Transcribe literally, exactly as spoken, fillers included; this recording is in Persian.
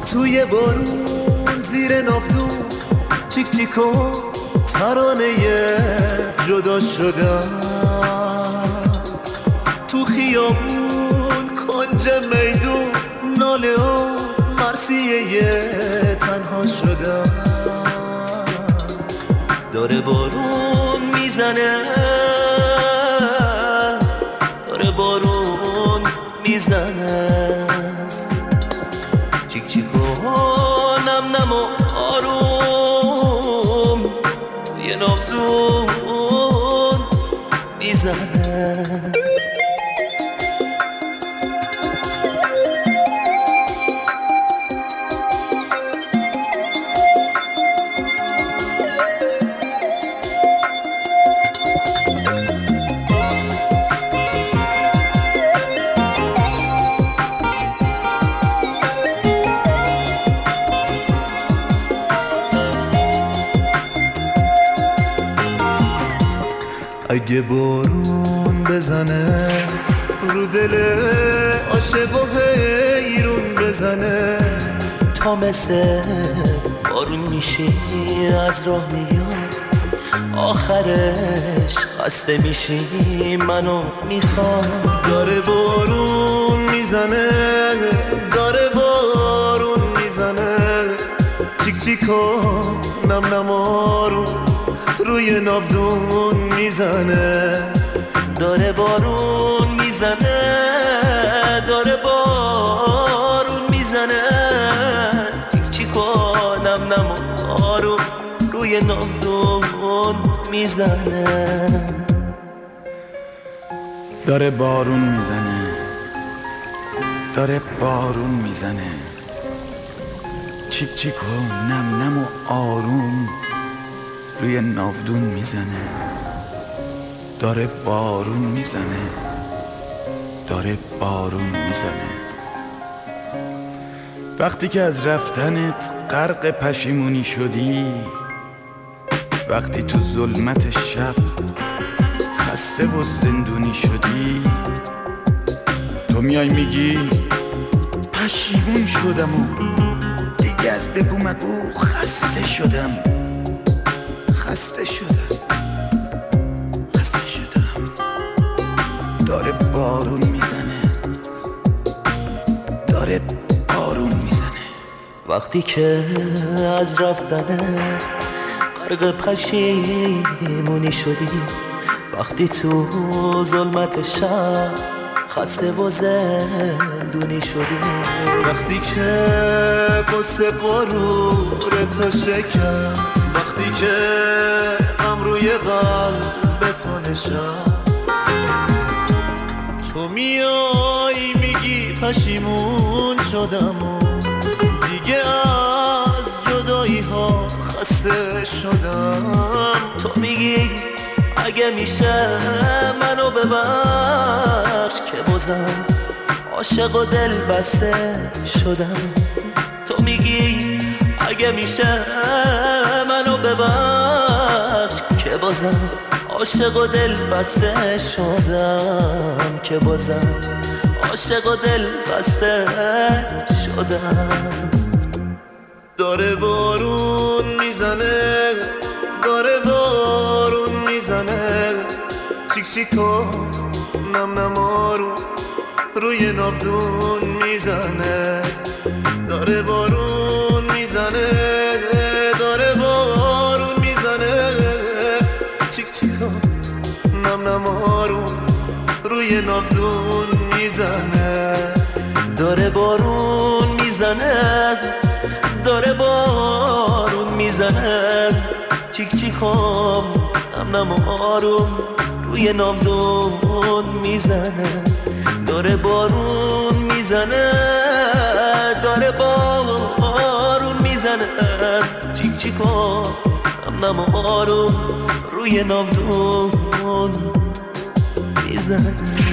توی بارون زیر نافتون چیک چیکو ترانه جدا شدم، تو خیابون کنج میدون ناله و مرسیه تنها شدم. داره بارون میزنه، داره بارون میزنه، چیک چیکو نم نم و آروم یه نافتون میزنه. اگه بارون بزنه رو دل عاشق و حیرون بزنه، تا مثل بارون میشی از راه میای، آخرش خسته میشی منو میخوای. داره بارون میزنه، داره بارون میزنه، چیک چیکو نم نم آروم روی ناودون میزنه. داره بارون میزنه، داره بارون میزنه، چیک چیکو نم نم آروم روی ناودون میزنه. داره بارون میزنه، داره بارون میزنه، چیک چیکو نم نم و آروم روی ناودون میزنه. داره بارون میزنه، داره بارون میزنه. وقتی که از رفتنت غرق پشیمونی شدی، وقتی تو ظلمت شب خسته و زندونی شدی، تو میای میگی پشیمون شدم و دیگه از بگو مگو خسته شدم، خسته شدم، خسته شدم. داره بارون میزنه، داره بارون میزنه. وقتی که از رفتنه غرق پشیمونی شدی، وقتی تو ظلمت شب خسته و زندونی شدی، وقتی که قصه غرور تو شکست، وقتی که غم روی قلب تو نشست، تو میای میگی پشیمون شدم و دیگه از جدایی ها خسته شدم. تو میگی اگه میشه منو ببخش که بازم عاشق و دل بسته شدم. تو میگی اگه میشه منو ببخش که بازم عاشق و دل بسته شدم، که بازم عاشق و دل بسته شدم. داره بارون میزنه، داره بارون میزنه، چیک چیکو نم نم آروم روی ناودون میزنه. داره بارون میزنه، داره بارون میزنه، چیک چیکو نم نم آروم روی ناودون میزنه. داره بارون میزنه، داره بارون میزنه، چیک چیکم نم نم آروم روی ناودون میزنه. داره بارون میزنه، داره بارون میزنه، چیک چیکم نم نم آروم روی ناودون میزنه.